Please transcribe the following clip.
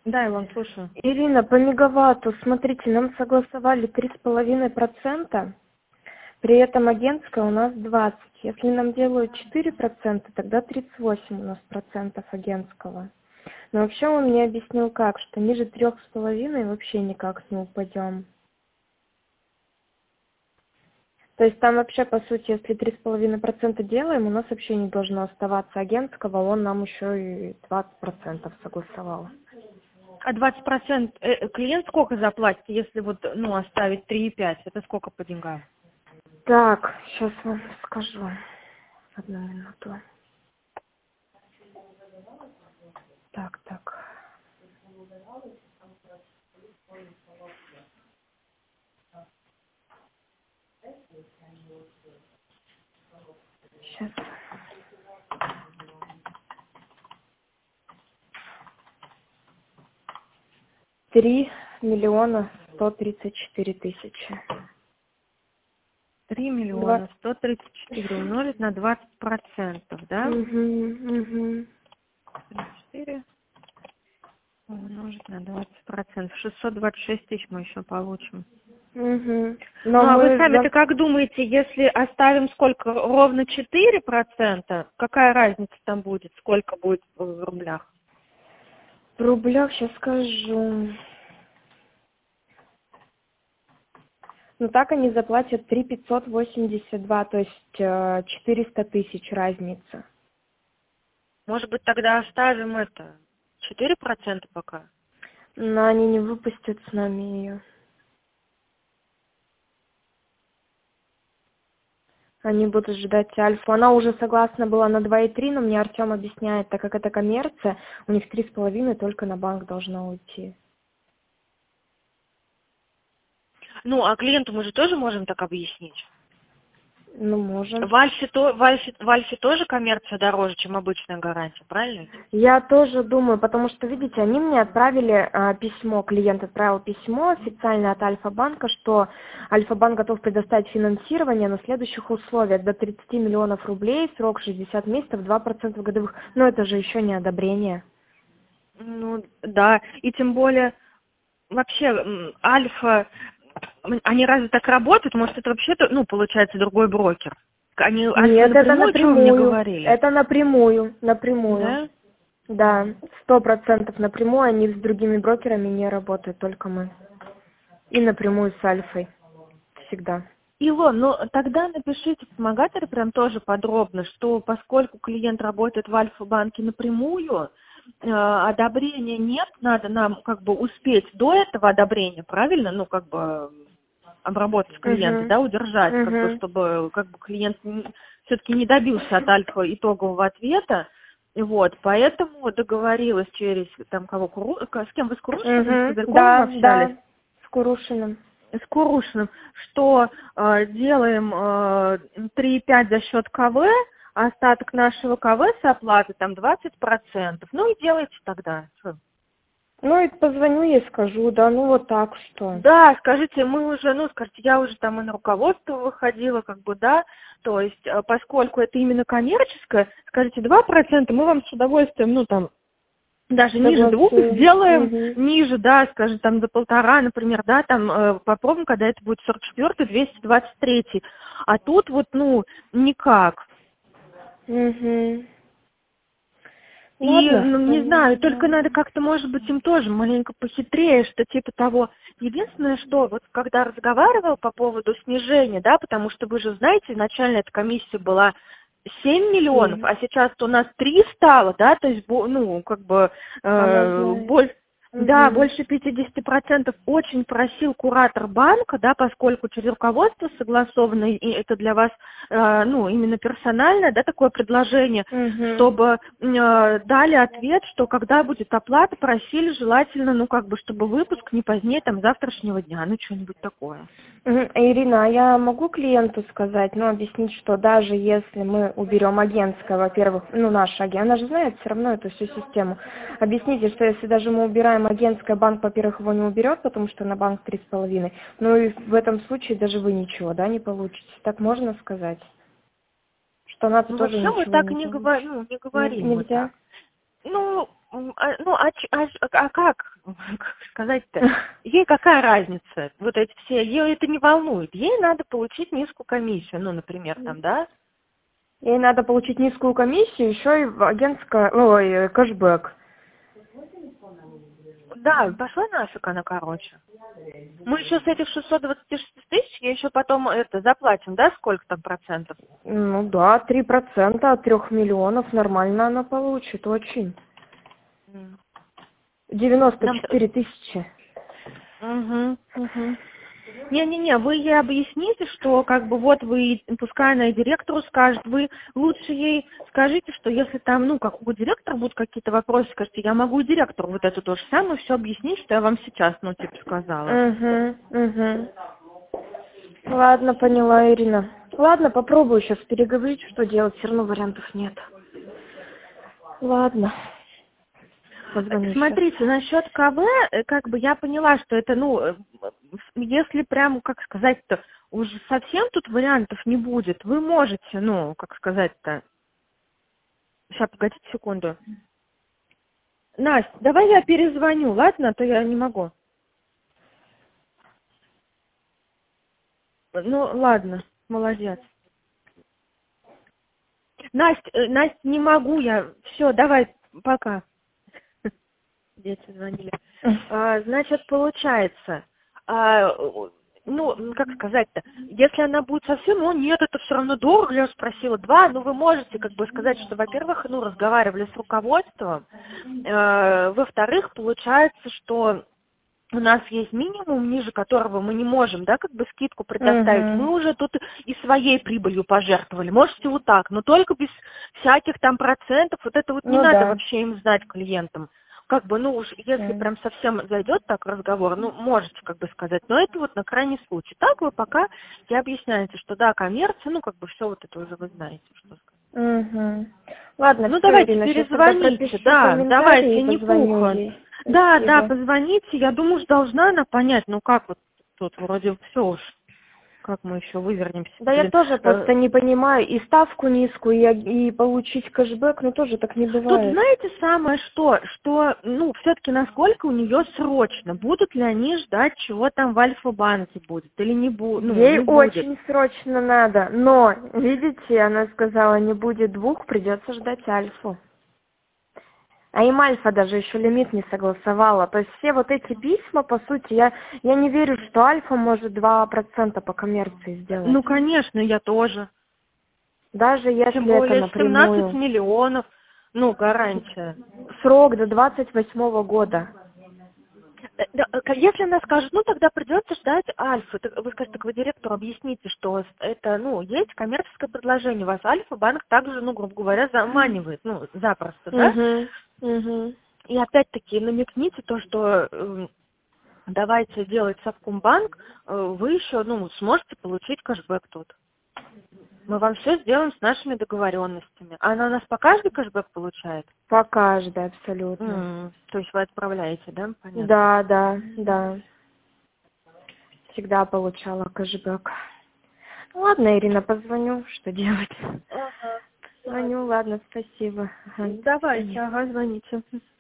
Да, Илон, слушаю. Ирина, по мегаватту, смотрите, нам согласовали 3,5%, при этом агентская у нас 20. Если нам делают 4%, тогда 38 у нас процентов агентского. Но вообще он мне объяснил как, что ниже 3,5 вообще никак не упадем. То есть там вообще, по сути, если 3,5% делаем, у нас вообще не должно оставаться агентского, он нам еще и 20% согласовал. А 20% клиент сколько заплатит, если вот, оставить 3,5? Это сколько по деньгам? Так, сейчас вам скажу. Одну минуту. Так. Сейчас. 3 134 000. 3 134 000 умножить на 20%, да? Угу. 34 умножить на 20%. 626 000 мы еще получим. Угу. Ну, а вы сами-то как думаете, если оставим сколько? Ровно 4%? Какая разница там будет? Сколько будет в рублях? В рублях сейчас скажу. Ну так они заплатят 3 582, то есть 400 000 разница. Может быть, тогда оставим 4% пока? Но они не выпустят с нами ее. Они будут ждать альфу. Она уже согласна была на 2,3, но мне Артем объясняет, так как это коммерция, у них 3,5 только на банк должно уйти. Ну, а клиенту мы же тоже можем так объяснить? Ну, можем. В Альфе тоже коммерция дороже, чем обычная гарантия, правильно? Я тоже думаю, потому что, видите, они мне отправили письмо, клиент отправил письмо официально от Альфа-банка, что Альфа-банк готов предоставить финансирование на следующих условиях: до 30 миллионов рублей, срок 60 месяцев, 2% годовых. Но это же еще не одобрение. Ну, да, и тем более, вообще, Альфа, они разве так работают? Может, это вообще-то, получается, другой брокер? Они Нет, это напрямую, что вы мне напрямую. говорили? Это напрямую. Да? Да, 100% напрямую, они с другими брокерами не работают, только мы. И напрямую с Альфой. Всегда. Илон, тогда напишите в помогаторе прям тоже подробно, что поскольку клиент работает в Альфа-банке напрямую, одобрения нет, надо нам успеть до этого одобрения, правильно? Обработать клиента, да, удержать, чтобы клиент все-таки не добился от Альфа итогового ответа. Вот, поэтому договорилась через с кем вы, с Курушиным, с Козырьковым общались? Да, с Курушиным. С Курушиным, что делаем 3,5 за счет КВ, а остаток нашего КВ с оплаты 20%. Ну и делайте тогда. Ну и позвоню ей, скажу, вот так что. Да, скажите, я уже там и на руководство выходила, то есть, поскольку это именно коммерческое, скажите 2%, мы вам с удовольствием, даже ниже 2 сделаем, ниже, да, скажем, за 1,5, например, да, попробуем, когда это будет 44-й, 223-й. А тут никак. Ладно. Не знаю, только надо как-то, может быть, им тоже маленько похитрее, что типа того. Единственное, что когда разговаривал по поводу снижения, да, потому что вы же знаете, изначально эта комиссия была 7 миллионов, а сейчас у нас 3 стало, да, то есть, больше. Да, больше 50% очень просил куратор банка, да, поскольку через руководство согласовано, и это для вас, именно персональное, да, такое предложение, чтобы дали ответ, что когда будет оплата, просили желательно, чтобы выпуск не позднее завтрашнего дня, что-нибудь такое. Ирина, а я могу клиенту сказать, объяснить, что даже если мы уберем агентское, во-первых, наш агент, она же знает все равно эту всю систему. Объясните, что если даже мы убираем агентское, банк, во-первых, его не уберет, потому что на банк 3,5, и в этом случае даже вы ничего, да, не получите. Так можно сказать? Что она тоже ничего мы так не не получит. говорим. Нельзя? А как? как сказать-то, ей какая разница? Вот эти все, ее это не волнует. Ей надо получить низкую комиссию, ну, например, там, да? Ей надо получить низкую комиссию, еще и кэшбэк. Да, пошла нафиг она, короче. Мы еще с этих 626 тысяч, я еще потом это заплатим, да, сколько там процентов? Ну да, 3% от 3 миллионов нормально она получит, очень. 94 тысячи. Угу. Не-не-не, вы ей объясните, что как бы вот вы, пускай она и директору скажет, вы лучше ей скажите, что если там, ну, как у директора будут какие-то вопросы, скажите, я могу и директору вот это то же самое все объяснить, что я вам сейчас, ну, типа, сказала. Ладно, поняла, Ирина. Ладно, попробую сейчас переговорить, что делать, все равно вариантов нет. Ладно. Позвоню Смотрите, сейчас. насчет КВ, как бы я поняла, что это, ну, если прям, как сказать-то, уже совсем тут вариантов не будет, вы можете, ну, как сказать-то, сейчас, погодите секунду. Настя, давай я перезвоню, ладно, а то я не могу. Ну, ладно, молодец. Настя, не могу я, все, давай, пока. Дети звонили. Значит, получается, ну, как сказать-то, если она будет совсем, ну, нет, это все равно дорого, я спросила, 2, ну, вы можете, как бы, сказать, что, во-первых, ну, разговаривали с руководством, во-вторых, получается, что у нас есть минимум, ниже которого мы не можем, да, как бы скидку предоставить. Мы уже тут и своей прибылью пожертвовали. Можете вот так, но только без всяких там процентов. Вот это вот не надо вообще им знать, клиентам. Как бы, ну уж, если прям совсем зайдет так разговор, ну, можете как бы сказать, но это вот на крайний случай. Так вы пока и объясняете, что да, коммерция, ну, как бы все вот это уже вы знаете, что сказать. Ладно, Ну, все, давайте Ирина, перезвоните, да, давайте, не пуха. Да, позвоните, я думаю, что должна она понять, ну как вот тут вроде все уж, как мы еще вывернемся. Да, я тоже просто не понимаю, и ставку низкую, и получить кэшбэк, ну тоже так не бывает. Тут знаете самое что, ну, все-таки насколько у нее срочно, будут ли они ждать, чего там в Альфа-банке будет, или не будут, ну, ей не будет. очень срочно надо, но, видите, она сказала, не будет 2, придется ждать Альфу. А им Альфа даже еще лимит не согласовала. То есть все вот эти письма, по сути, я не верю, что Альфа может 2% по коммерции сделать. Ну, конечно, я тоже. Даже если тем более это напрямую. 17 миллионов, ну, гарантия. Срок до 28 года. Если она скажет, ну, тогда придется ждать Альфа. Вы скажете, так вы директору объясните, что это, ну, есть коммерческое предложение. Вас Альфа-банк также, ну, грубо говоря, заманивает, ну, запросто, да? И опять-таки намекните то, что давайте делать Совкомбанк, вы еще, ну, сможете получить кэшбэк тут. Мы вам все сделаем с нашими договоренностями. Она у нас по каждой кэшбэк получает? По каждой, абсолютно. То есть вы отправляете, да? Понятно. Да. Всегда получала кэшбэк. Ладно, Ирина, позвоню, что делать. Звоню, ладно, спасибо. Давайте, звоните.